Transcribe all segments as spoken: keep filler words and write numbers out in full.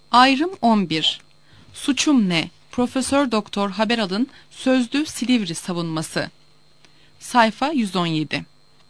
Ayrım on bir. Suçum ne? Profesör Doktor Haberal'ın Sözlü Silivri savunması. Sayfa yüz on yedi.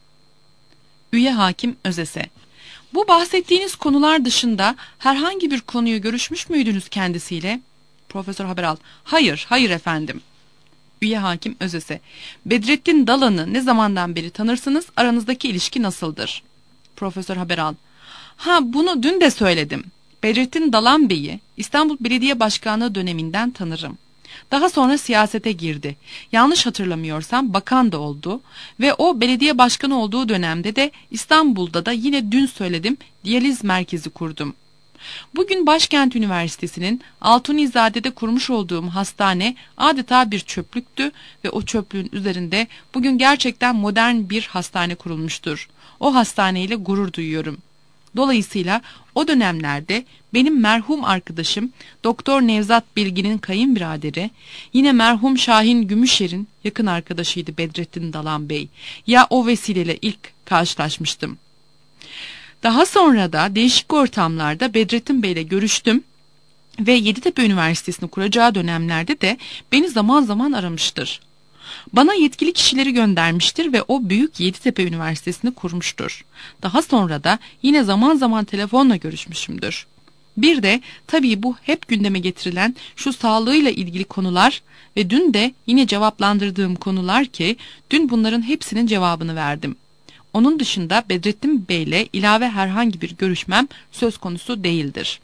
Üye Hakim Özese. Bu bahsettiğiniz konular dışında herhangi bir konuyu görüşmüş müydünüz kendisiyle? Profesör Haberal. Hayır, hayır efendim. Üye Hakim Özese. Bedrettin Dalan'ı ne zamandan beri tanırsınız? Aranızdaki ilişki nasıldır? Profesör Haberal. Ha, bunu dün de söyledim. Bedrettin Dalan Bey'i İstanbul Belediye Başkanlığı döneminden tanırım. Daha sonra siyasete girdi. Yanlış hatırlamıyorsam bakan da oldu ve o belediye başkanı olduğu dönemde de İstanbul'da da yine dün söyledim diyaliz merkezi kurdum. Bugün Başkent Üniversitesi'nin Altunizade'de kurmuş olduğum hastane adeta bir çöplüktü ve o çöplüğün üzerinde bugün gerçekten modern bir hastane kurulmuştur. O hastaneyle gurur duyuyorum. Dolayısıyla o dönemlerde benim merhum arkadaşım Doktor Nevzat Bilgin'in kayınbiraderi, yine merhum Şahin Gümüşer'in yakın arkadaşıydı Bedrettin Dalan Bey. Ya o vesileyle ilk karşılaşmıştım. Daha sonra da değişik ortamlarda Bedrettin Bey'le görüştüm ve Yeditepe Üniversitesi'ni kuracağı dönemlerde de beni zaman zaman aramıştır. Bana yetkili kişileri göndermiştir ve o büyük Yeditepe Üniversitesi'ni kurmuştur. Daha sonra da yine zaman zaman telefonla görüşmüşümdür. Bir de tabii bu hep gündeme getirilen şu sağlığıyla ilgili konular ve dün de yine cevaplandırdığım konular ki dün bunların hepsinin cevabını verdim. Onun dışında Bedrettin Bey'le ilave herhangi bir görüşmem söz konusu değildir.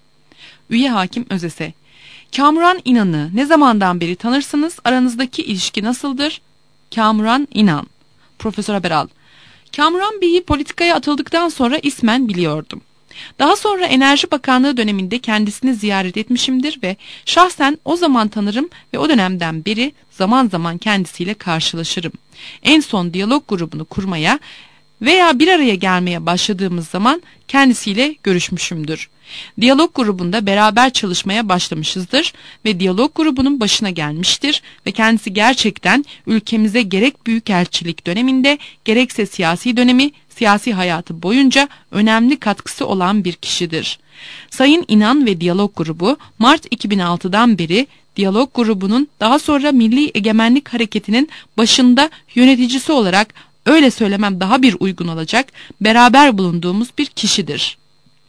Üye Hakim Özese. Kamuran İnan'ı ne zamandan beri tanırsınız? Aranızdaki ilişki nasıldır? Kamuran İnan. Profesör Haberal. Kamuran Bey'i politikaya atıldıktan sonra ismen biliyordum. Daha sonra Enerji Bakanlığı döneminde kendisini ziyaret etmişimdir ve şahsen o zaman tanırım ve o dönemden beri zaman zaman kendisiyle karşılaşırım. En son diyalog grubunu kurmaya veya bir araya gelmeye başladığımız zaman kendisiyle görüşmüşümdür. Diyalog grubunda beraber çalışmaya başlamışızdır ve diyalog grubunun başına gelmiştir ve kendisi gerçekten ülkemize gerek büyükelçilik döneminde gerekse siyasi dönemi, siyasi hayatı boyunca önemli katkısı olan bir kişidir. Sayın İnan ve diyalog grubu Mart iki bin altıdan beri diyalog grubunun daha sonra Milli Egemenlik Hareketi'nin başında yöneticisi olarak, öyle söylemem daha bir uygun olacak, beraber bulunduğumuz bir kişidir.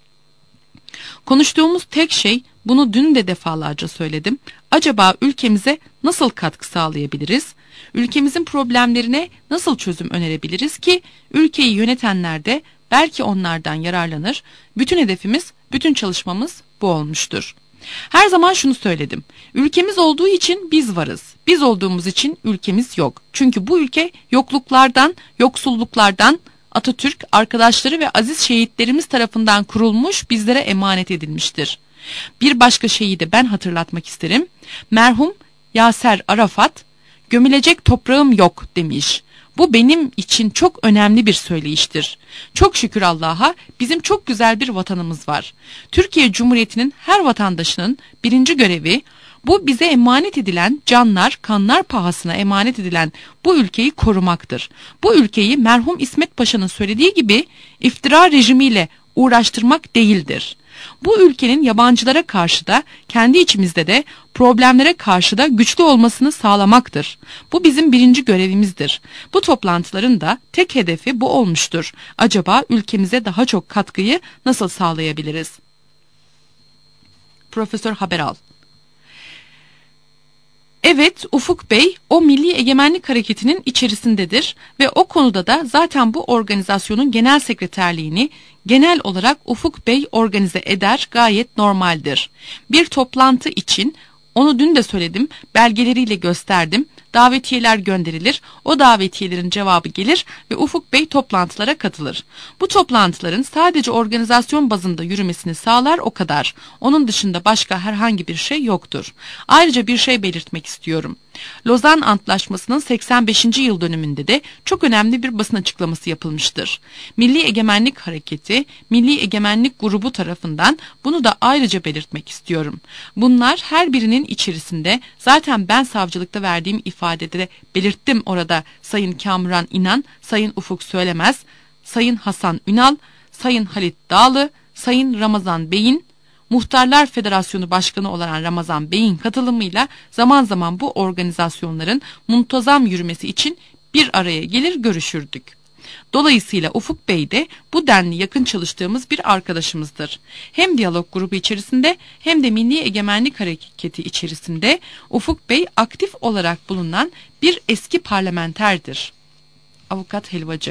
Konuştuğumuz tek şey, bunu dün de defalarca söyledim, acaba ülkemize nasıl katkı sağlayabiliriz? Ülkemizin problemlerine nasıl çözüm önerebiliriz ki ülkeyi yönetenler de belki onlardan yararlanır? Bütün hedefimiz, bütün çalışmamız bu olmuştur. Her zaman şunu söyledim. Ülkemiz olduğu için biz varız. Biz olduğumuz için ülkemiz yok. Çünkü bu ülke yokluklardan, yoksulluklardan, Atatürk, arkadaşları ve aziz şehitlerimiz tarafından kurulmuş, bizlere emanet edilmiştir. Bir başka şeyi de ben hatırlatmak isterim. Merhum Yaser Arafat, gömülecek toprağım yok demiş. Bu benim için çok önemli bir söyleyiştir. Çok şükür Allah'a bizim çok güzel bir vatanımız var. Türkiye Cumhuriyeti'nin her vatandaşının birinci görevi, bu bize emanet edilen canlar, kanlar pahasına emanet edilen bu ülkeyi korumaktır. Bu ülkeyi merhum İsmet Paşa'nın söylediği gibi iftira rejimiyle uğraştırmak değildir. Bu ülkenin yabancılara karşı da kendi içimizde de problemlere karşı da güçlü olmasını sağlamaktır. Bu bizim birinci görevimizdir. Bu toplantıların da tek hedefi bu olmuştur. Acaba ülkemize daha çok katkıyı nasıl sağlayabiliriz? Profesör Haberal. Evet, Ufuk Bey o Milli Egemenlik Hareketi'nin içerisindedir ve o konuda da zaten bu organizasyonun genel sekreterliğini genel olarak Ufuk Bey organize eder, gayet normaldir. Bir toplantı için, onu dün de söyledim, belgeleriyle gösterdim, davetiyeler gönderilir, o davetiyelerin cevabı gelir ve Ufuk Bey toplantılara katılır. Bu toplantıların sadece organizasyon bazında yürümesini sağlar, o kadar. Onun dışında başka herhangi bir şey yoktur. Ayrıca bir şey belirtmek istiyorum. Lozan Antlaşması'nın seksen beşinci yıl dönümünde de çok önemli bir basın açıklaması yapılmıştır. Milli Egemenlik Hareketi, Milli Egemenlik Grubu tarafından bunu da ayrıca belirtmek istiyorum. Bunlar her birinin içerisinde, zaten ben savcılıkta verdiğim ifadede de belirttim orada, Sayın Kamuran İnan, Sayın Ufuk Söylemez, Sayın Hasan Ünal, Sayın Halit Dağlı, Sayın Ramazan Bey'in Muhtarlar Federasyonu Başkanı olan Ramazan Bey'in katılımıyla zaman zaman bu organizasyonların muntazam yürümesi için bir araya gelir görüşürdük. Dolayısıyla Ufuk Bey de bu denli yakın çalıştığımız bir arkadaşımızdır. Hem diyalog grubu içerisinde hem de Milli Egemenlik Hareketi içerisinde Ufuk Bey aktif olarak bulunan bir eski parlamenterdir. Avukat Helvacı.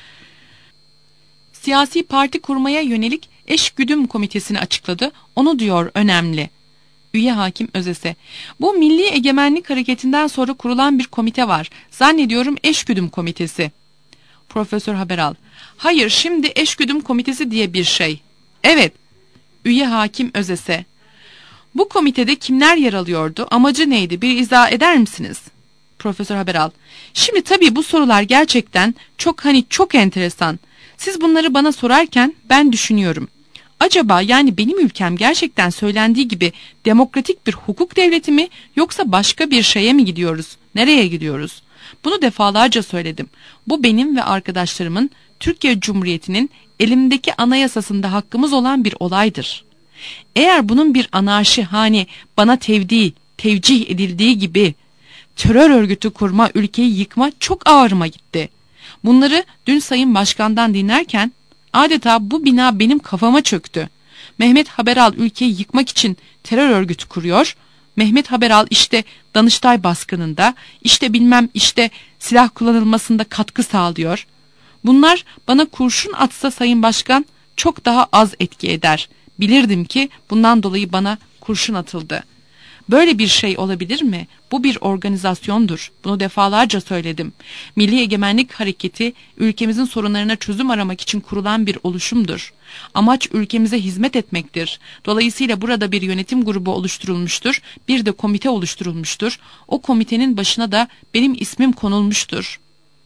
Siyasi parti kurmaya yönelik eşgüdüm komitesini açıkladı. Onu diyor önemli. Üye Hakim Özese. Bu Milli Egemenlik Hareketi'nden sonra kurulan bir komite var. Zannediyorum eşgüdüm komitesi. Profesör Haberal. Hayır, şimdi eşgüdüm komitesi diye bir şey. Evet. Üye Hakim Özese. Bu komitede kimler yer alıyordu? Amacı neydi? Bir izah eder misiniz? Profesör Haberal. Şimdi tabii bu sorular gerçekten çok hani çok enteresan. Siz bunları bana sorarken ben düşünüyorum. Acaba yani benim ülkem gerçekten söylendiği gibi demokratik bir hukuk devleti mi yoksa başka bir şeye mi gidiyoruz? Nereye gidiyoruz? Bunu defalarca söyledim. Bu benim ve arkadaşlarımın Türkiye Cumhuriyeti'nin elimdeki anayasasında hakkımız olan bir olaydır. Eğer bunun bir anarşi hani bana tevdi, tevcih edildiği gibi terör örgütü kurma, ülkeyi yıkma çok ağrıma gitti. Bunları dün Sayın Başkan'dan dinlerken adeta bu bina benim kafama çöktü. Mehmet Haberal ülkeyi yıkmak için terör örgütü kuruyor. Mehmet Haberal işte Danıştay baskınında, işte bilmem işte silah kullanılmasında katkı sağlıyor. Bunlar bana kurşun atsa Sayın Başkan çok daha az etki eder. Bilirdim ki bundan dolayı bana kurşun atıldı. Böyle bir şey olabilir mi? Bu bir organizasyondur. Bunu defalarca söyledim. Milli Egemenlik Hareketi ülkemizin sorunlarına çözüm aramak için kurulan bir oluşumdur. Amaç ülkemize hizmet etmektir. Dolayısıyla burada bir yönetim grubu oluşturulmuştur. Bir de komite oluşturulmuştur. O komitenin başına da benim ismim konulmuştur.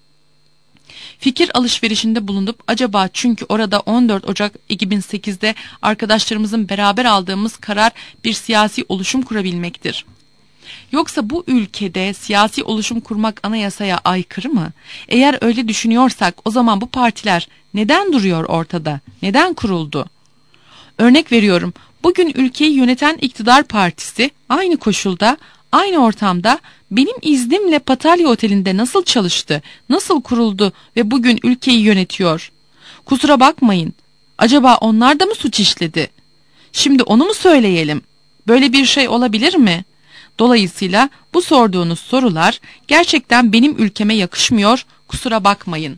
Fikir alışverişinde bulunup acaba çünkü orada on dört Ocak iki bin sekizde arkadaşlarımızın beraber aldığımız karar bir siyasi oluşum kurabilmektir. Yoksa bu ülkede siyasi oluşum kurmak anayasaya aykırı mı? Eğer öyle düşünüyorsak o zaman bu partiler neden duruyor ortada? Neden kuruldu? Örnek veriyorum, bugün ülkeyi yöneten iktidar partisi aynı koşulda, aynı ortamda benim iznimle Patalya Oteli'nde nasıl çalıştı, nasıl kuruldu ve bugün ülkeyi yönetiyor? Kusura bakmayın, acaba onlar da mı suç işledi? Şimdi onu mu söyleyelim? Böyle bir şey olabilir mi? Dolayısıyla bu sorduğunuz sorular gerçekten benim ülkeme yakışmıyor, kusura bakmayın.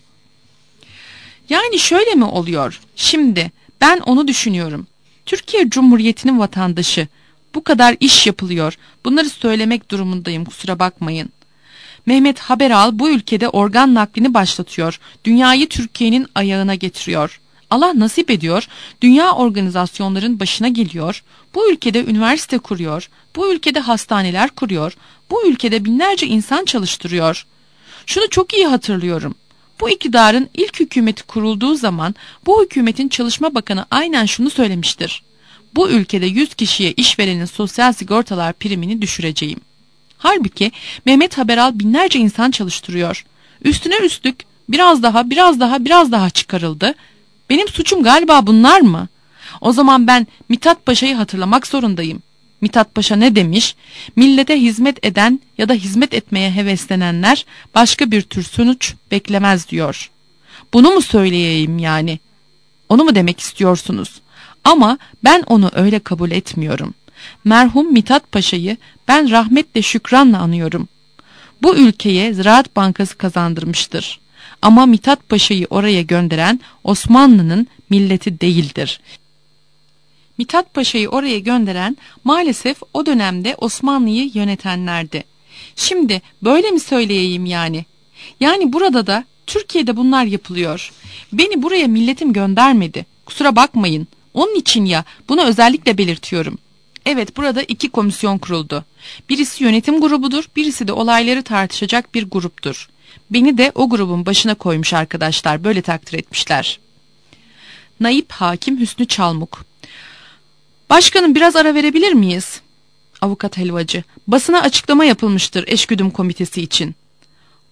Yani şöyle mi oluyor? Şimdi ben onu düşünüyorum. Türkiye Cumhuriyeti'nin vatandaşı. Bu kadar iş yapılıyor. Bunları söylemek durumundayım, kusura bakmayın. Mehmet Haberal bu ülkede organ naklini başlatıyor. Dünyayı Türkiye'nin ayağına getiriyor. Allah nasip ediyor. Dünya organizasyonların başına geliyor. Bu ülkede üniversite kuruyor. Bu ülkede hastaneler kuruyor. Bu ülkede binlerce insan çalıştırıyor. Şunu çok iyi hatırlıyorum. Bu iktidarın ilk hükümeti kurulduğu zaman bu hükümetin Çalışma Bakanı aynen şunu söylemiştir. Bu ülkede yüz kişiye işverenin sosyal sigortalar primini düşüreceğim. Halbuki Mehmet Haberal binlerce insan çalıştırıyor. Üstüne üstlük biraz daha biraz daha biraz daha çıkarıldı. Benim suçum galiba bunlar mı? O zaman ben Mithat Paşa'yı hatırlamak zorundayım. Mithat Paşa ne demiş? Millete hizmet eden ya da hizmet etmeye heveslenenler başka bir tür sonuç beklemez diyor. Bunu mu söyleyeyim yani? Onu mu demek istiyorsunuz? Ama ben onu öyle kabul etmiyorum. Merhum Mithat Paşa'yı ben rahmetle şükranla anıyorum. Bu ülkeye Ziraat Bankası kazandırmıştır. Ama Mithat Paşa'yı oraya gönderen Osmanlı'nın milleti değildir. Mithat Paşa'yı oraya gönderen maalesef o dönemde Osmanlı'yı yönetenlerdi. Şimdi böyle mi söyleyeyim yani? Yani burada da Türkiye'de bunlar yapılıyor. Beni buraya milletim göndermedi. Kusura bakmayın. Onun için ya bunu özellikle belirtiyorum. Evet, burada iki komisyon kuruldu. Birisi yönetim grubudur, birisi de olayları tartışacak bir gruptur. Beni de o grubun başına koymuş arkadaşlar, böyle takdir etmişler. Naip Hakim Hüsnü Çalmuk. Başkanım biraz ara verebilir miyiz? Avukat Helvacı. Basına açıklama yapılmıştır eşgüdüm komitesi için.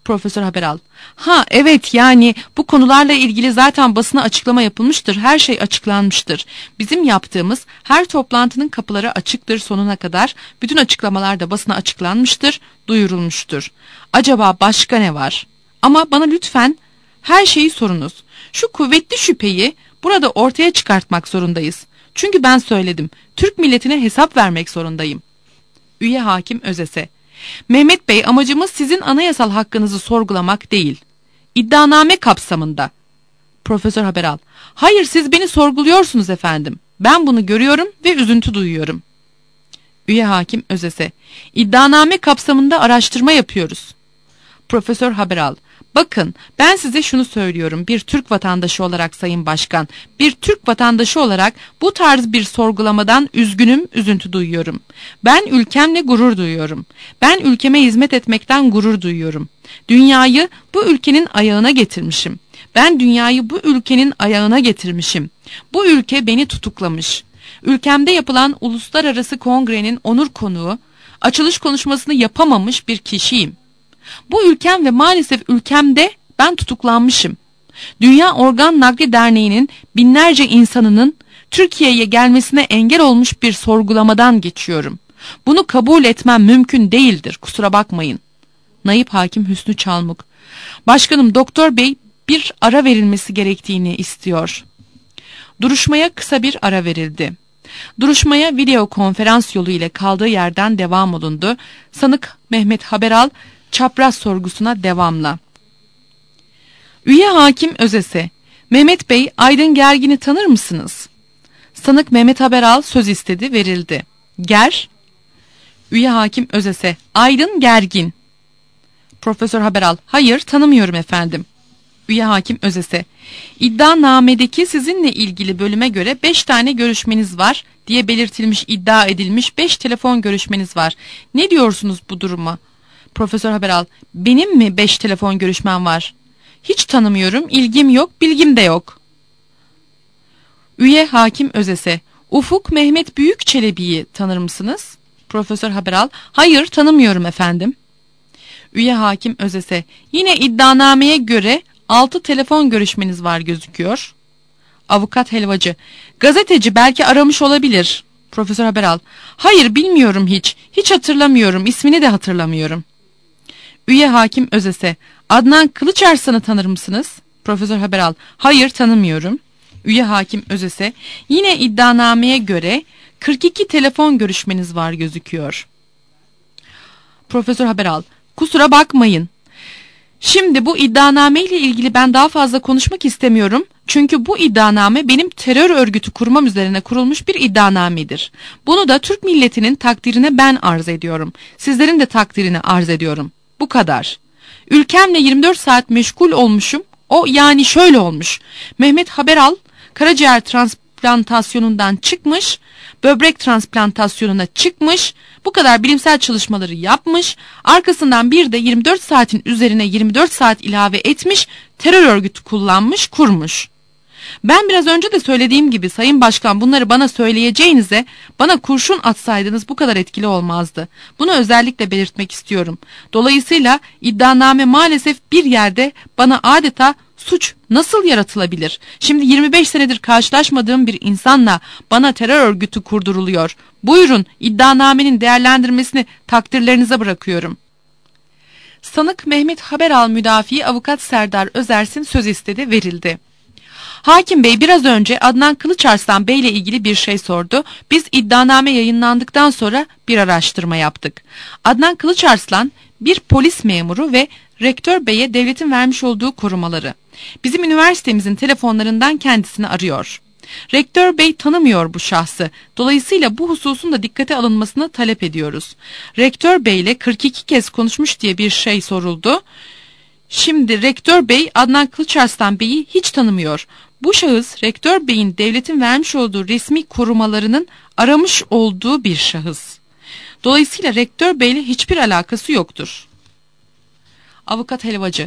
Profesör Haberal: Ha evet, yani bu konularla ilgili zaten basına açıklama yapılmıştır. Her şey açıklanmıştır. Bizim yaptığımız her toplantının kapıları açıktır sonuna kadar. Bütün açıklamalar da basına açıklanmıştır, duyurulmuştur. Acaba başka ne var? Ama bana lütfen her şeyi sorunuz. Şu kuvvetli şüpheyi burada ortaya çıkartmak zorundayız. Çünkü ben söyledim. Türk milletine hesap vermek zorundayım. Üye Hakim Özese: Mehmet Bey, amacımız sizin anayasal hakkınızı sorgulamak değil. İddianame kapsamında. Profesör Haberal: Hayır, siz beni sorguluyorsunuz efendim. Ben bunu görüyorum ve üzüntü duyuyorum. Üye Hakim Özese: İddianame kapsamında araştırma yapıyoruz. Profesör Haberal: Bakın, ben size şunu söylüyorum bir Türk vatandaşı olarak Sayın Başkan, bir Türk vatandaşı olarak bu tarz bir sorgulamadan üzgünüm, üzüntü duyuyorum. Ben ülkemle gurur duyuyorum. Ben ülkeme hizmet etmekten gurur duyuyorum. Dünyayı bu ülkenin ayağına getirmişim. Ben dünyayı bu ülkenin ayağına getirmişim. Bu ülke beni tutuklamış. Ülkemde yapılan uluslararası kongrenin onur konuğu, açılış konuşmasını yapamamış bir kişiyim. Bu ülkem ve maalesef ülkemde ben tutuklanmışım. Dünya Organ Nakli Derneği'nin binlerce insanının Türkiye'ye gelmesine engel olmuş bir sorgulamadan geçiyorum. Bunu kabul etmem mümkün değildir, kusura bakmayın. Naip Hakim Hüsnü Çalmuk: Başkanım, doktor bey bir ara verilmesi gerektiğini istiyor. Duruşmaya kısa bir ara verildi. Duruşmaya video konferans yolu ile kaldığı yerden devam olundu. Sanık Mehmet Haberal çapraz sorgusuna devamla. Üye Hakim Özese: Mehmet Bey, Aydın Gergin'i tanır mısınız? Sanık Mehmet Haberal söz istedi, verildi. Ger. Üye Hakim Özese: Aydın Gergin. Profesör Haberal: Hayır, tanımıyorum efendim. Üye Hakim Özese: İddianamedeki sizinle ilgili bölüme göre beş tane görüşmeniz var diye belirtilmiş, iddia edilmiş beş telefon görüşmeniz var. Ne diyorsunuz bu duruma? Profesör Haberal: Benim mi beş telefon görüşmem var? Hiç tanımıyorum, ilgim yok, bilgim de yok. Üye Hakim Özese: Ufuk Mehmet Büyükçelebi'yi tanır mısınız? Profesör Haberal: Hayır, tanımıyorum efendim. Üye Hakim Özese: Yine iddianameye göre altı telefon görüşmeniz var gözüküyor. Avukat Helvacı: Gazeteci belki aramış olabilir. Profesör Haberal: Hayır, bilmiyorum hiç. Hiç hatırlamıyorum, ismini de hatırlamıyorum. Üye Hakim Özese: Adnan Kılıçarslan'ı tanır mısınız? Profesör Haberal: Hayır, tanımıyorum. Üye Hakim Özese: Yine iddianameye göre kırk iki telefon görüşmeniz var gözüküyor. Profesör Haberal: Kusura bakmayın. Şimdi bu iddianame ile ilgili ben daha fazla konuşmak istemiyorum. Çünkü bu iddianame benim terör örgütü kurmam üzerine kurulmuş bir iddianamedir. Bunu da Türk milletinin takdirine ben arz ediyorum. Sizlerin de takdirini arz ediyorum. Bu kadar. Ülkemle yirmi dört saat meşgul olmuşum. O yani şöyle olmuş. Mehmet Haberal karaciğer transplantasyonundan çıkmış, böbrek transplantasyonuna çıkmış, bu kadar bilimsel çalışmaları yapmış, arkasından bir de yirmi dört saatin üzerine yirmi dört saat ilave etmiş, terör örgütü kullanmış, kurmuş. Ben biraz önce de söylediğim gibi Sayın Başkan, bunları bana söyleyeceğinize bana kurşun atsaydınız bu kadar etkili olmazdı. Bunu özellikle belirtmek istiyorum. Dolayısıyla iddianame maalesef bir yerde bana adeta suç nasıl yaratılabilir? Şimdi yirmi beş senedir karşılaşmadığım bir insanla bana terör örgütü kurduruluyor. Buyurun, iddianamenin değerlendirmesini takdirlerinize bırakıyorum. Sanık Mehmet Haberal müdafii Avukat Serdar Özersin söz istedi, verildi. Hakim Bey biraz önce Adnan Kılıçarslan Bey ile ilgili bir şey sordu. Biz iddianame yayınlandıktan sonra bir araştırma yaptık. Adnan Kılıçarslan bir polis memuru ve Rektör Bey'e devletin vermiş olduğu korumaları. Bizim üniversitemizin telefonlarından kendisini arıyor. Rektör Bey tanımıyor bu şahsı. Dolayısıyla bu hususun da dikkate alınmasını talep ediyoruz. Rektör Bey ile kırk iki kez konuşmuş diye bir şey soruldu. Şimdi Rektör Bey Adnan Kılıçarslan Bey'i hiç tanımıyor. Bu şahıs Rektör Bey'in devletin vermiş olduğu resmi korumalarının aramış olduğu bir şahıs. Dolayısıyla Rektör Bey ile hiçbir alakası yoktur. Avukat Helvacı: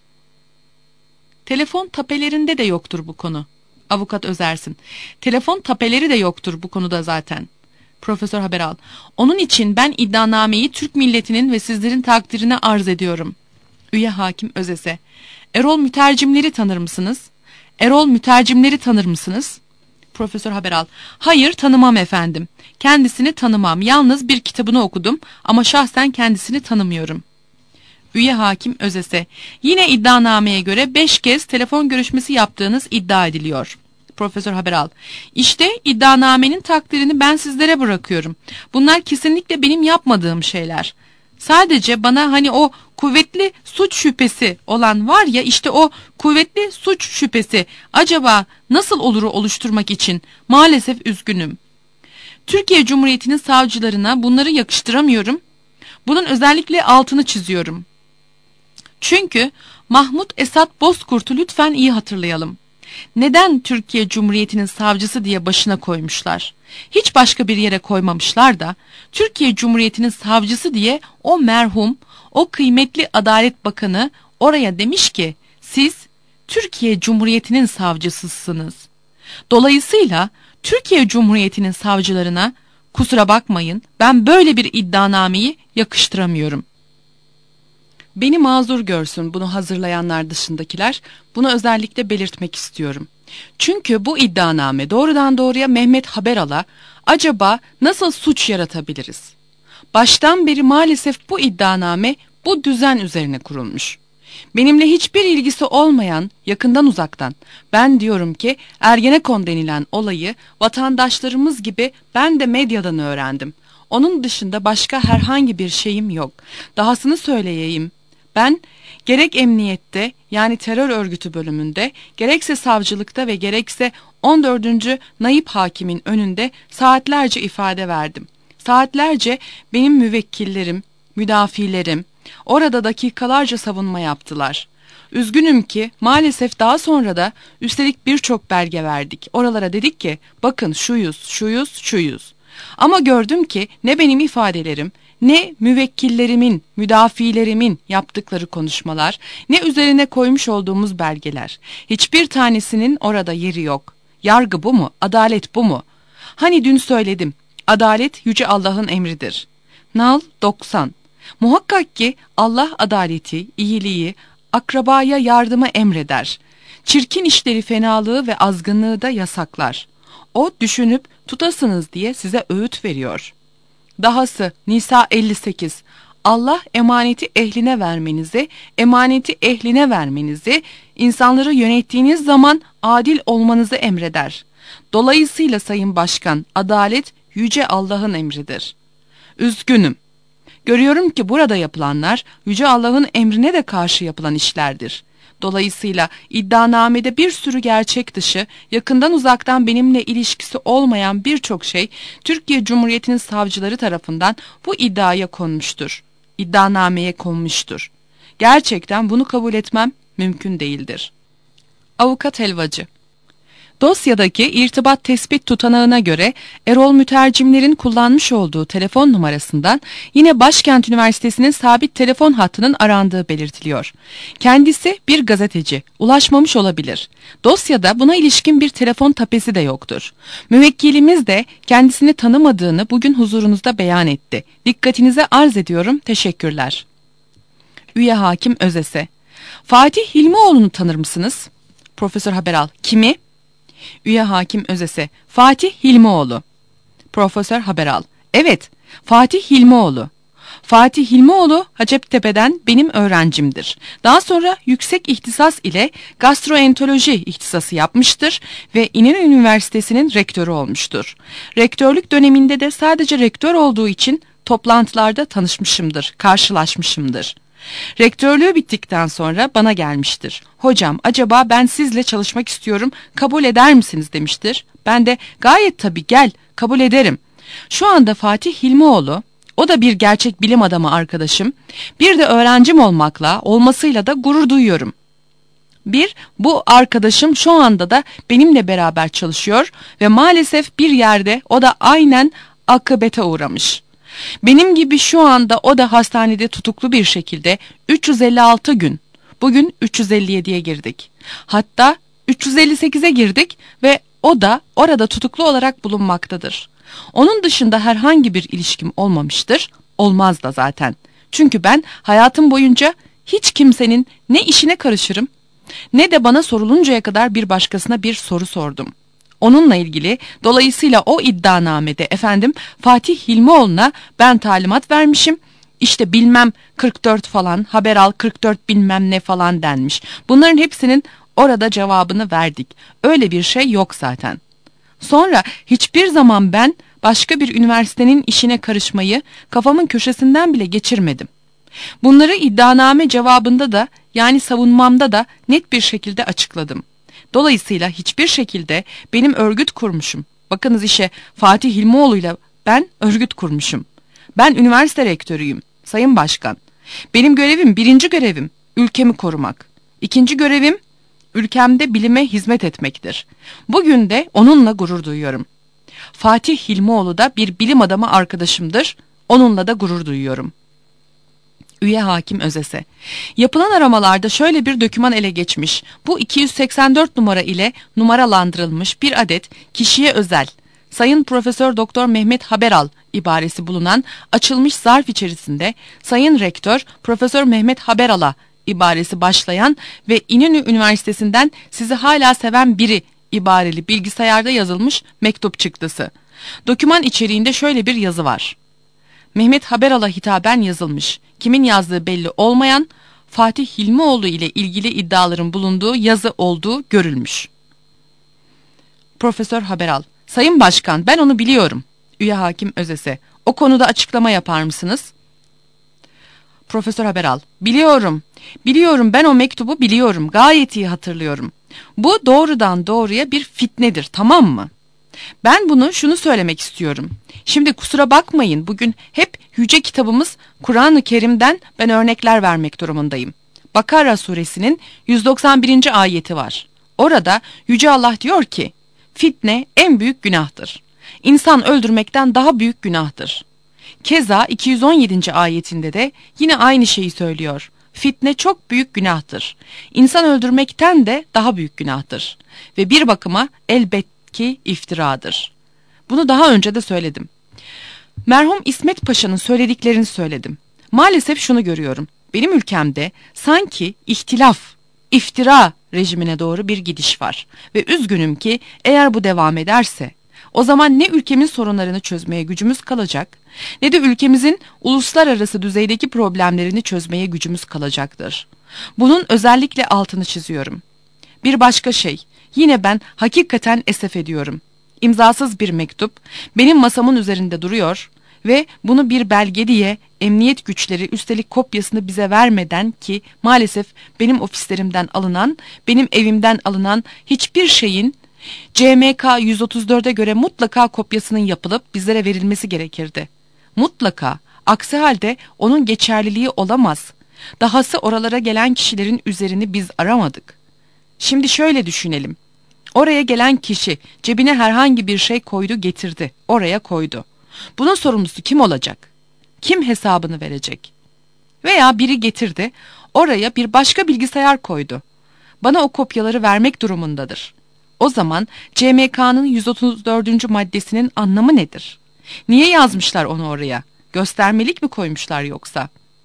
Telefon tapelerinde de yoktur bu konu. Avukat Özersin: Telefon tapeleri de yoktur bu konuda zaten. Profesör Haberal: Onun için ben iddianameyi Türk milletinin ve sizlerin takdirine arz ediyorum. Üye hakim Özes'e. Erol Mütercimleri tanır mısınız? Erol Mütercimleri tanır mısınız? Profesör Haberal. Hayır, tanımam efendim. Kendisini tanımam. Yalnız bir kitabını okudum ama şahsen kendisini tanımıyorum. Üye hakim Özes'e. Yine iddianameye göre beş kez telefon görüşmesi yaptığınız iddia ediliyor. Profesör Haberal. İşte iddianamenin takdirini ben sizlere bırakıyorum. Bunlar kesinlikle benim yapmadığım şeyler. Sadece bana hani o kuvvetli suç şüphesi olan var ya, işte o kuvvetli suç şüphesi acaba nasıl oluru oluşturmak için maalesef üzgünüm. Türkiye Cumhuriyeti'nin savcılarına bunları yakıştıramıyorum. Bunun özellikle altını çiziyorum. Çünkü Mahmut Esat Bozkurt'u lütfen iyi hatırlayalım. Neden Türkiye Cumhuriyeti'nin savcısı diye başına koymuşlar? Hiç başka bir yere koymamışlar da Türkiye Cumhuriyeti'nin savcısı diye o merhum, o kıymetli Adalet Bakanı oraya demiş ki siz Türkiye Cumhuriyeti'nin savcısısınız. Dolayısıyla Türkiye Cumhuriyeti'nin savcılarına kusura bakmayın, ben böyle bir iddianameyi yakıştıramıyorum. Beni mazur görsün bunu hazırlayanlar dışındakiler, bunu özellikle belirtmek istiyorum. Çünkü bu iddianame doğrudan doğruya Mehmet Haberal'a acaba nasıl suç yaratabiliriz? Baştan beri maalesef bu iddianame bu düzen üzerine kurulmuş. Benimle hiçbir ilgisi olmayan, yakından uzaktan, ben diyorum ki Ergenekon denilen olayı vatandaşlarımız gibi ben de medyadan öğrendim. Onun dışında başka herhangi bir şeyim yok. Dahasını söyleyeyim. Ben gerek emniyette, yani terör örgütü bölümünde, gerekse savcılıkta ve gerekse on dördüncü Naip Hakimin önünde saatlerce ifade verdim. Saatlerce benim müvekkillerim, müdafilerim orada dakikalarca savunma yaptılar. Üzgünüm ki maalesef daha sonra da üstelik birçok belge verdik. Oralara dedik ki bakın şuyuz, şuyuz, şuyuz. Ama gördüm ki ne benim ifadelerim, ne müvekkillerimin, müdafilerimin yaptıkları konuşmalar, ne üzerine koymuş olduğumuz belgeler. Hiçbir tanesinin orada yeri yok. Yargı bu mu? Adalet bu mu? Hani dün söyledim, adalet Yüce Allah'ın emridir. Nal doksan. Muhakkak ki Allah adaleti, iyiliği, akrabaya yardımı emreder. Çirkin işleri, fenalığı ve azgınlığı da yasaklar. O düşünüp tutasınız diye size öğüt veriyor. Dahası Nisa elli sekiz. Allah emaneti ehline vermenizi, emaneti ehline vermenizi, insanları yönettiğiniz zaman adil olmanızı emreder. Dolayısıyla Sayın Başkan, adalet Yüce Allah'ın emridir. Üzgünüm. Görüyorum ki burada yapılanlar Yüce Allah'ın emrine de karşı yapılan işlerdir. Dolayısıyla iddianamede bir sürü gerçek dışı, yakından uzaktan benimle ilişkisi olmayan birçok şey Türkiye Cumhuriyeti'nin savcıları tarafından bu iddiaya konmuştur. İddianameye konmuştur. Gerçekten bunu kabul etmem mümkün değildir. Avukat Helvacı. Dosyadaki irtibat tespit tutanağına göre Erol Mütercimler'in kullanmış olduğu telefon numarasından yine Başkent Üniversitesi'nin sabit telefon hattının arandığı belirtiliyor. Kendisi bir gazeteci, ulaşmamış olabilir. Dosyada buna ilişkin bir telefon tapesi de yoktur. Müvekkilimiz de kendisini tanımadığını bugün huzurunuzda beyan etti. Dikkatinize arz ediyorum, teşekkürler. Üye hakim Özes'e. Fatih Hilmioğlu'nu tanır mısınız? Profesör Haberal. Kimi? Üye hakim Özes'e. Fatih Hilmioğlu. Profesör Haberal. Evet, Fatih Hilmioğlu. Fatih Hilmioğlu Hacettepe'den benim öğrencimdir. Daha sonra yüksek ihtisas ile gastroenteroloji ihtisası yapmıştır ve İnönü Üniversitesi'nin rektörü olmuştur. Rektörlük döneminde de sadece rektör olduğu için toplantılarda tanışmışımdır, karşılaşmışımdır. Rektörlüğü bittikten sonra bana gelmiştir. Hocam acaba ben sizle çalışmak istiyorum, kabul eder misiniz demiştir. Ben de gayet tabii gel, kabul ederim. Şu anda Fatih Hilmioğlu, o da bir gerçek bilim adamı arkadaşım, bir de öğrencim olmakla, olmasıyla da gurur duyuyorum. Bir, bu arkadaşım şu anda da benimle beraber çalışıyor ve maalesef bir yerde o da aynen akıbete uğramış. Benim gibi şu anda o da hastanede tutuklu bir şekilde üç yüz elli altı gün, bugün üç yüz elli yediye girdik. Hatta üç yüz elli sekize girdik ve o da orada tutuklu olarak bulunmaktadır. Onun dışında herhangi bir ilişkim olmamıştır, olmaz da zaten. Çünkü ben hayatım boyunca hiç kimsenin ne işine karışırım ne de bana soruluncaya kadar bir başkasına bir soru sordum. Onunla ilgili dolayısıyla o iddianamede efendim Fatih Hilmioğlu'na ben talimat vermişim. İşte bilmem kırk dört falan, haber al kırk dört bilmem ne falan denmiş. Bunların hepsinin orada cevabını verdik. Öyle bir şey yok zaten. Sonra hiçbir zaman ben başka bir üniversitenin işine karışmayı kafamın köşesinden bile geçirmedim. Bunları iddianame cevabında da yani savunmamda da net bir şekilde açıkladım. Dolayısıyla hiçbir şekilde benim örgüt kurmuşum. Bakınız işe Fatih Hilmioğlu'yla ben örgüt kurmuşum. Ben üniversite rektörüyüm, Sayın Başkan. Benim görevim, birinci görevim ülkemi korumak. İkinci görevim ülkemde bilime hizmet etmektir. Bugün de onunla gurur duyuyorum. Fatih Hilmioğlu da bir bilim adamı arkadaşımdır. Onunla da gurur duyuyorum. Üye Hakim Özese. Yapılan aramalarda şöyle bir doküman ele geçmiş. Bu iki yüz seksen dört numara ile numaralandırılmış bir adet kişiye özel Sayın Profesör Doktor Mehmet Haberal ibaresi bulunan açılmış zarf içerisinde Sayın Rektör Profesör Mehmet Haberal'a ibaresi başlayan ve İnönü Üniversitesi'nden sizi hala seven biri ibareli bilgisayarda yazılmış mektup çıktısı. Doküman içeriğinde şöyle bir yazı var. Mehmet Haberal'a hitaben yazılmış, kimin yazdığı belli olmayan Fatih Hilmioğlu ile ilgili iddiaların bulunduğu yazı olduğu görülmüş. Profesör Haberal. Sayın Başkan, ben onu biliyorum. Üye Hakim Özese. O konuda açıklama yapar mısınız? Profesör Haberal. Biliyorum. Biliyorum, ben o mektubu biliyorum. Gayet iyi hatırlıyorum. Bu doğrudan doğruya bir fitnedir, tamam mı? Ben bunu şunu söylemek istiyorum. Şimdi kusura bakmayın, bugün hep yüce kitabımız Kur'an-ı Kerim'den ben örnekler vermek durumundayım. Bakara suresinin yüz doksan birinci ayeti var. Orada Yüce Allah diyor ki, fitne en büyük günahtır. İnsan öldürmekten daha büyük günahtır. Keza iki yüz on yedinci ayetinde de yine aynı şeyi söylüyor. Fitne çok büyük günahtır. İnsan öldürmekten de daha büyük günahtır. Ve bir bakıma elbette ki iftiradır. Bunu daha önce de söyledim. Merhum İsmet Paşa'nın söylediklerini söyledim. Maalesef şunu görüyorum. Benim ülkemde sanki ihtilaf, iftira rejimine doğru bir gidiş var. Ve üzgünüm ki eğer bu devam ederse o zaman ne ülkemin sorunlarını çözmeye gücümüz kalacak ne de ülkemizin uluslararası düzeydeki problemlerini çözmeye gücümüz kalacaktır. Bunun özellikle altını çiziyorum. Bir başka şey, yine ben hakikaten esef ediyorum. İmzasız bir mektup benim masamın üzerinde duruyor ve bunu bir belge diye emniyet güçleri üstelik kopyasını bize vermeden ki maalesef benim ofislerimden alınan, benim evimden alınan hiçbir şeyin C M K yüz otuz dörde göre mutlaka kopyasının yapılıp bizlere verilmesi gerekirdi. Mutlaka, aksi halde onun geçerliliği olamaz. Dahası oralara gelen kişilerin üzerini biz aramadık. Şimdi şöyle düşünelim. Oraya gelen kişi cebine herhangi bir şey koydu getirdi, oraya koydu. Bunun sorumlusu kim olacak? Kim hesabını verecek? Veya biri getirdi, oraya bir başka bilgisayar koydu. Bana o kopyaları vermek durumundadır. O zaman C M K'nın yüz otuz dördüncü maddesinin anlamı nedir? Niye yazmışlar onu oraya? Göstermelik mi koymuşlar yoksa?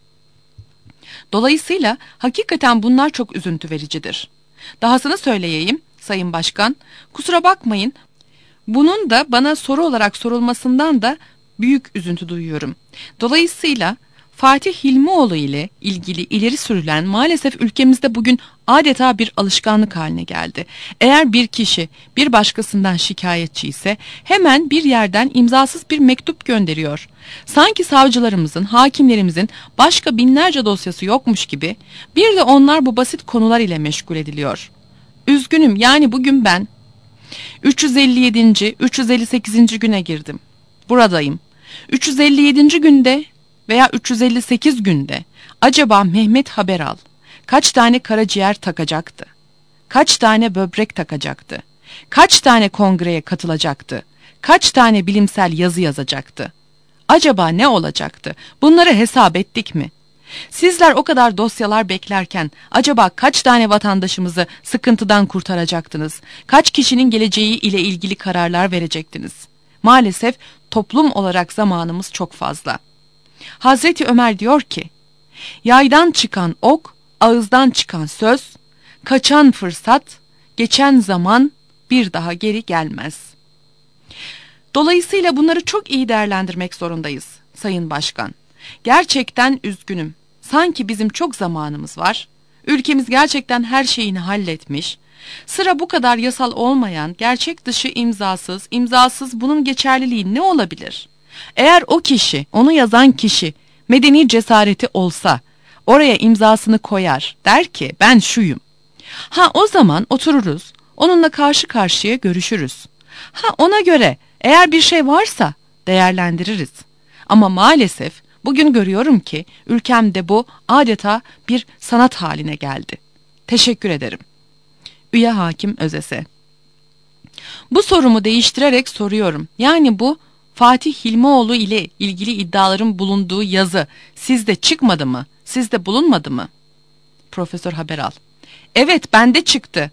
Dolayısıyla hakikaten bunlar çok üzüntü vericidir. Dahasını söyleyeyim Sayın Başkan, kusura bakmayın, bunun da bana soru olarak sorulmasından da büyük üzüntü duyuyorum. Dolayısıyla Fatih Hilmioğlu ile ilgili ileri sürülen maalesef ülkemizde bugün adeta bir alışkanlık haline geldi. Eğer bir kişi bir başkasından şikayetçi ise hemen bir yerden imzasız bir mektup gönderiyor. Sanki savcılarımızın, hakimlerimizin başka binlerce dosyası yokmuş gibi bir de onlar bu basit konular ile meşgul ediliyor. Üzgünüm, yani bugün ben üç yüz elli yedinci üç yüz elli sekizinci güne girdim. Buradayım. üç yüz elli yedinci günde veya üç yüz elli sekiz günde acaba Mehmet Haberal kaç tane karaciğer takacaktı? Kaç tane böbrek takacaktı? Kaç tane kongreye katılacaktı? Kaç tane bilimsel yazı yazacaktı? Acaba ne olacaktı? Bunları hesap ettik mi? Sizler o kadar dosyalar beklerken acaba kaç tane vatandaşımızı sıkıntıdan kurtaracaktınız? Kaç kişinin geleceği ile ilgili kararlar verecektiniz? Maalesef toplum olarak zamanımız çok fazla. Hazreti Ömer diyor ki, Yaydan çıkan ok, ağızdan çıkan söz, kaçan fırsat, geçen zaman bir daha geri gelmez. Dolayısıyla bunları çok iyi değerlendirmek zorundayız Sayın Başkan. Gerçekten üzgünüm. Sanki bizim çok zamanımız var. Ülkemiz gerçekten her şeyini halletmiş. Sıra bu kadar yasal olmayan, gerçek dışı imzasız, imzasız bunun geçerliliği ne olabilir? Eğer o kişi, onu yazan kişi medeni cesareti olsa, oraya imzasını koyar, der ki ben şuyum. Ha o zaman otururuz, onunla karşı karşıya görüşürüz. Ha ona göre eğer bir şey varsa değerlendiririz. Ama maalesef bugün görüyorum ki ülkemde bu adeta bir sanat haline geldi. Teşekkür ederim. Üye Hakim Özese. Bu sorumu değiştirerek soruyorum. Yani bu Fatih Hilmioğlu ile ilgili iddiaların bulunduğu yazı sizde çıkmadı mı? Sizde bulunmadı mı? Profesör Haberal. Evet, bende çıktı.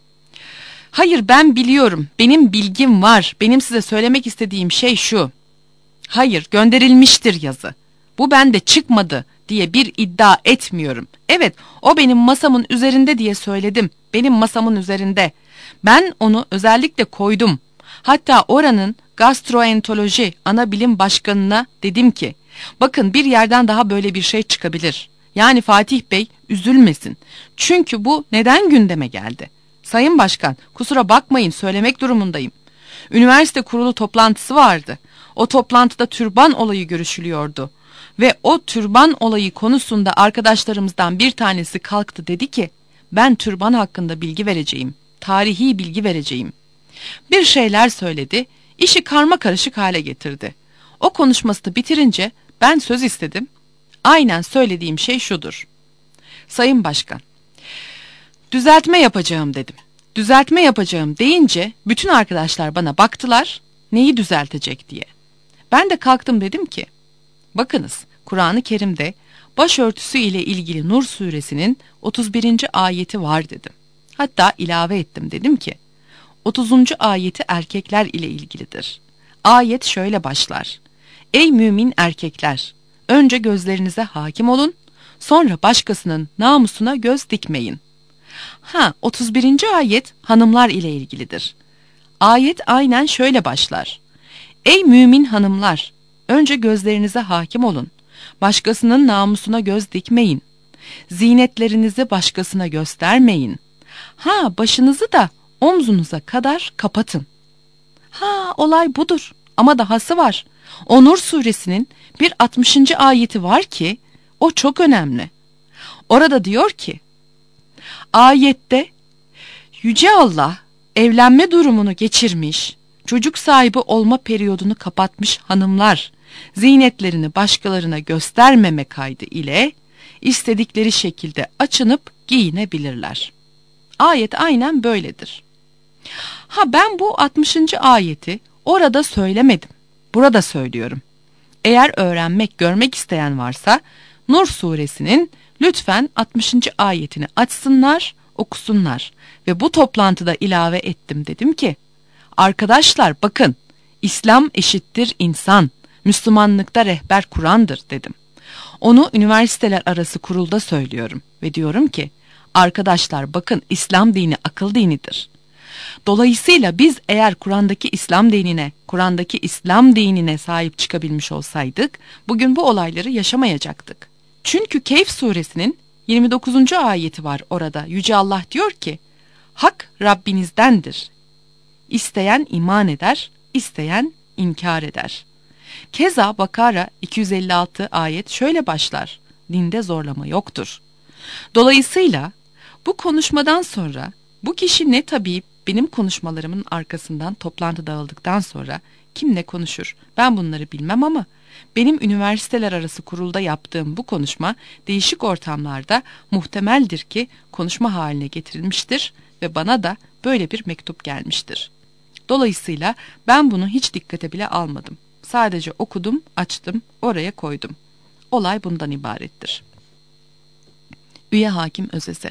Hayır, ben biliyorum. Benim bilgim var. Benim size söylemek istediğim şey şu. Hayır, gönderilmiştir yazı. Bu bende çıkmadı diye bir iddia etmiyorum. Evet, o benim masamın üzerinde diye söyledim. Benim masamın üzerinde. Ben onu özellikle koydum. Hatta oranın gastroenteroloji ana bilim başkanına dedim ki, bakın bir yerden daha böyle bir şey çıkabilir. Yani Fatih Bey üzülmesin. Çünkü bu neden gündeme geldi? Sayın Başkan, kusura bakmayın, söylemek durumundayım. Üniversite kurulu toplantısı vardı. O toplantıda türban olayı görüşülüyordu. Ve o türban olayı konusunda arkadaşlarımızdan bir tanesi kalktı, dedi ki, ben türban hakkında bilgi vereceğim, tarihi bilgi vereceğim. Bir şeyler söyledi, işi karma karışık hale getirdi. O konuşmasını bitirince ben söz istedim. Aynen söylediğim şey şudur. Sayın Başkan, düzeltme yapacağım dedim. Düzeltme yapacağım deyince bütün arkadaşlar bana baktılar, neyi düzeltecek diye. Ben de kalktım, dedim ki, bakınız Kur'an-ı Kerim'de başörtüsü ile ilgili Nur suresinin otuz birinci ayeti var dedim. Hatta ilave ettim, dedim ki otuzuncu ayeti erkekler ile ilgilidir. Ayet şöyle başlar. Ey mümin erkekler! Önce gözlerinize hakim olun, sonra başkasının namusuna göz dikmeyin. Ha, otuz birinci ayet hanımlar ile ilgilidir. Ayet aynen şöyle başlar. Ey mümin hanımlar! Önce gözlerinize hakim olun, başkasının namusuna göz dikmeyin. Zinetlerinizi başkasına göstermeyin. Ha, başınızı da omzunuza kadar kapatın. Ha, olay budur. Ama dahası var. O Nur suresinin bir altmışıncı ayeti var ki o çok önemli. Orada diyor ki, ayette Yüce Allah evlenme durumunu geçirmiş, çocuk sahibi olma periyodunu kapatmış hanımlar zinetlerini başkalarına göstermeme kaydı ile istedikleri şekilde açınıp giyinebilirler. Ayet aynen böyledir. Ha, ben bu altmışıncı ayeti orada söylemedim. Burada söylüyorum. Eğer öğrenmek, görmek isteyen varsa Nur suresinin lütfen altmışıncı ayetini açsınlar, okusunlar. Ve bu toplantıda ilave ettim, dedim ki, arkadaşlar bakın, İslam eşittir insan, Müslümanlıkta rehber Kur'an'dır dedim. Onu üniversiteler arası kurulda söylüyorum ve diyorum ki, arkadaşlar bakın, İslam dini akıl dinidir. Dolayısıyla biz eğer Kur'an'daki İslam dinine, Kur'an'daki İslam dinine sahip çıkabilmiş olsaydık, bugün bu olayları yaşamayacaktık. Çünkü Kehf suresinin yirmi dokuzuncu ayeti var orada. Yüce Allah diyor ki, hak Rabbinizdendir. İsteyen iman eder, isteyen inkar eder. Keza Bakara iki yüz elli altı ayet şöyle başlar. Dinde zorlama yoktur. Dolayısıyla bu konuşmadan sonra bu kişi ne tabii benim konuşmalarımın arkasından toplantı dağıldıktan sonra kim ne konuşur ben bunları bilmem ama benim üniversiteler arası kurulda yaptığım bu konuşma değişik ortamlarda muhtemeldir ki konuşma haline getirilmiştir ve bana da böyle bir mektup gelmiştir. Dolayısıyla ben bunu hiç dikkate bile almadım. Sadece okudum, açtım, oraya koydum. Olay bundan ibarettir. Üye Hakim Özese.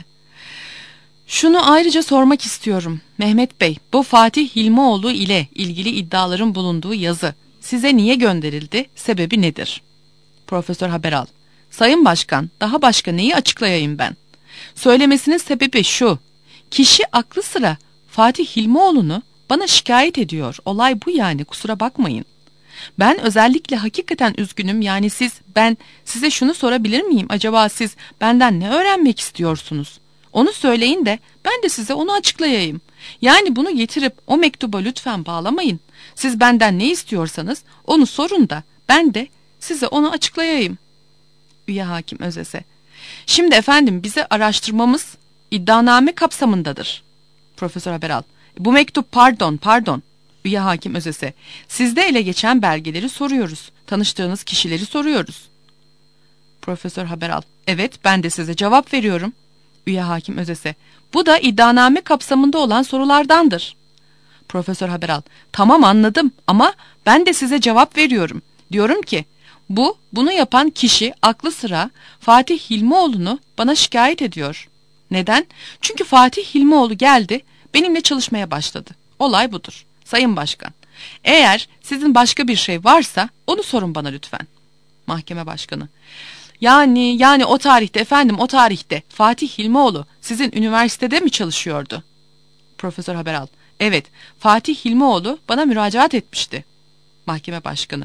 Şunu ayrıca sormak istiyorum. Mehmet Bey, bu Fatih Hilmioğlu ile ilgili iddiaların bulunduğu yazı size niye gönderildi? Sebebi nedir? Profesör Haberal. Sayın Başkan, daha başka neyi açıklayayım ben? Söylemesinin sebebi şu. Kişi aklı sıra Fatih Hilmioğlu'nu bana şikayet ediyor. Olay bu yani, kusura bakmayın. Ben özellikle hakikaten üzgünüm. Yani siz, ben size şunu sorabilir miyim? Acaba siz benden ne öğrenmek istiyorsunuz? Onu söyleyin de ben de size onu açıklayayım. Yani bunu getirip o mektuba lütfen bağlamayın. Siz benden ne istiyorsanız onu sorun da ben de size onu açıklayayım. Üye hakim Özese. Şimdi efendim, bize araştırmamız iddianame kapsamındadır. Profesör Haberal. Bu mektup, pardon pardon. Üye hakim Özese. Sizde ele geçen belgeleri soruyoruz. Tanıştığınız kişileri soruyoruz. Profesör Haberal. Evet, ben de size cevap veriyorum. Üye hakim Özese. Bu da iddianame kapsamında olan sorulardandır. Profesör Haberal. Tamam, anladım ama ben de size cevap veriyorum. Diyorum ki bu, bunu yapan kişi aklı sıra Fatih Hilmioğlu'nu bana şikayet ediyor. Neden? Çünkü Fatih Hilmioğlu geldi, benimle çalışmaya başladı. Olay budur. Sayın Başkan, eğer sizin başka bir şey varsa onu sorun bana lütfen. Mahkeme Başkanı. Yani, yani o tarihte efendim, o tarihte Fatih Hilmioğlu sizin üniversitede mi çalışıyordu? Profesör Haberal. Evet, Fatih Hilmioğlu bana müracaat etmişti. Mahkeme Başkanı.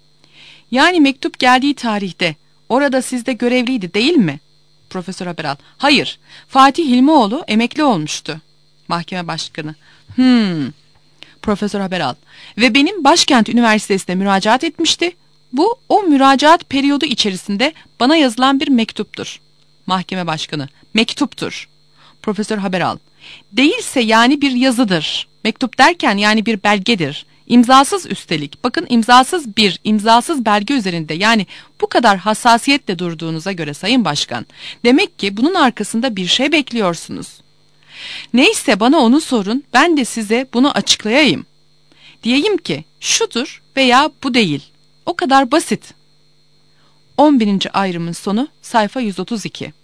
Yani mektup geldiği tarihte orada sizde görevliydi değil mi? Profesör Haberal. Hayır, Fatih Hilmioğlu emekli olmuştu. Mahkeme Başkanı. Hmm. Profesör Haberal. Ve benim Başkent Üniversitesi'ne müracaat etmişti. Bu, o müracaat periyodu içerisinde bana yazılan bir mektuptur. Mahkeme Başkanı. Mektuptur. Profesör Haberal. Değilse yani bir yazıdır. Mektup derken yani bir belgedir. İmzasız üstelik. Bakın, imzasız bir, imzasız belge üzerinde, yani bu kadar hassasiyetle durduğunuza göre Sayın Başkan, demek ki bunun arkasında bir şey bekliyorsunuz. Neyse, bana onu sorun, ben de size bunu açıklayayım. Diyeyim ki şudur veya bu değil. O kadar basit. on birinci ayrımın sonu, sayfa yüz otuz iki.